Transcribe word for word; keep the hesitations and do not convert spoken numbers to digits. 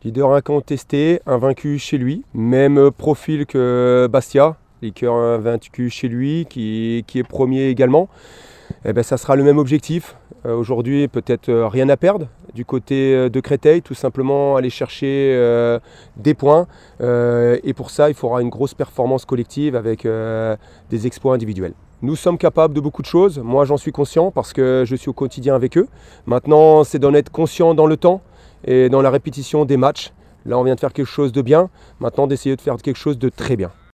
Leader incontesté, invaincu chez lui, même profil que Bastia, leader invaincu chez lui, qui, qui est premier également. Eh ben, ça sera le même objectif. Euh, Aujourd'hui, peut-être euh, rien à perdre du côté de Créteil, tout simplement aller chercher euh, des points. Euh, et pour ça, il faudra une grosse performance collective avec euh, des exploits individuels. Nous sommes capables de beaucoup de choses. Moi, j'en suis conscient parce que je suis au quotidien avec eux. Maintenant, c'est d'en être conscient dans le temps et dans la répétition des matchs. Là, on vient de faire quelque chose de bien. Maintenant, d'essayer de faire quelque chose de très bien.